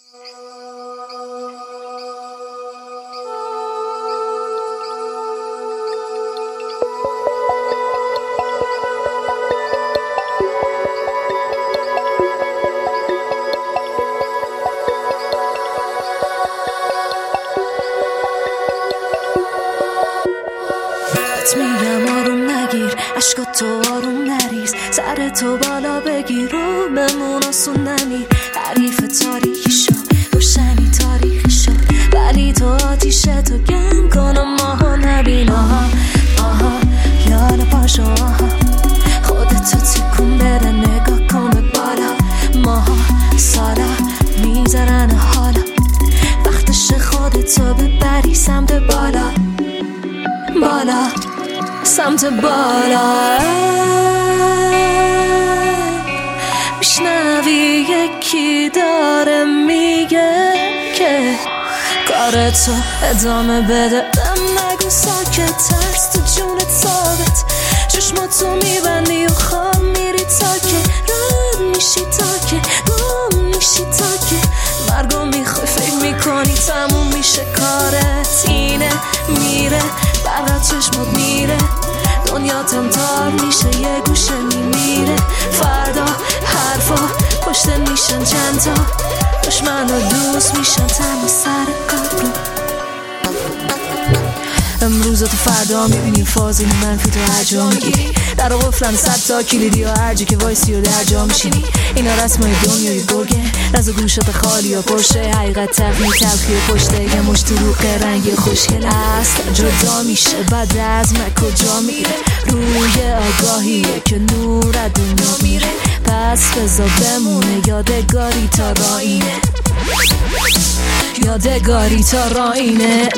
میگم آروم نگیر، عشقات تو آروم نریز، سر تو بالا بگیر رو بمون آسون نمیر. حریف تاریخی شد، روشنی تاریخی شد، ولی تو آتیشه تو گم کنم ماها نبین. آها آها یالا پاشو، آها خودتو تکون بره، نگاه کن به بالا. ماها سالا میذارن حالا، وقتش خودتو ببری سمت بالا، بالا سمت بالا. میشنوی یکی داره میگه که کارتو ادامه بده. نگو ساکت، ترس تو جونت ثابت، چشماتو میبندی و خواب میری تا که رد میشی، تا که گم میشی، تا که مرگو میخوای فکر میکنی تموم میشه کارت. اینه میره برات چشمات میره، دنیا تمتار میشه یه گوشه میمیره. فردا حرفا پشت میشن چند تا، دشمن و دوست میشن تنها سر کار رو. امروز تو فردا میبینی فازی منفی تو هر جا میگیری، در قفلن 100 تا کلیدی و هر جا که وایسی و در جا میشینی. اینا رسمای دنیای گرگه، رز و گوشات خالی و پرشه، حقیقت تقیی تلخی و پشته یه مشت روغ رنگی خوشگل است. جدا میشه بعد از من کجا میره، روی آگاهیه که نور دنیا میره. پس بزا بمونه یادگاری تا راینه، یادگاری تا راینه.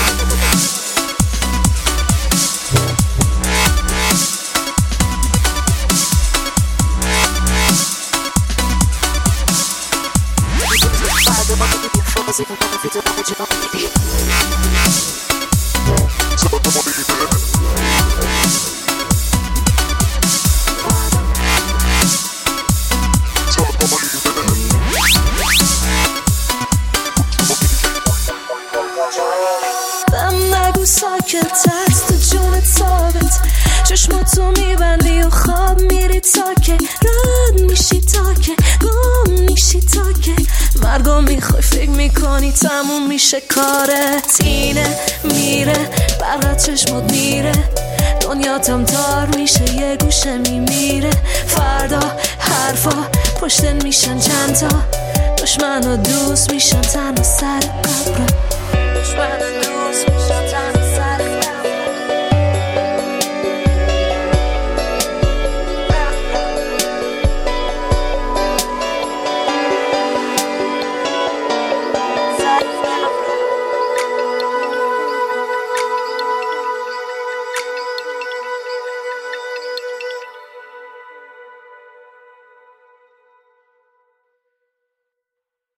نگو ساکت، ترس تو جونت ثابت، چشماتو میبندی و خواب میری تا که رد میشی، تا که گم میشی، تا که مرگو میخوای فکر میکنی تموم میشه کارت. اینه میره برات چشمات میره، دنیا تمتار میشه یه گوشه میمیره. فردا حرفا پشتن میشن چند تا، دشمن و دوست میشن تنها سر قبر.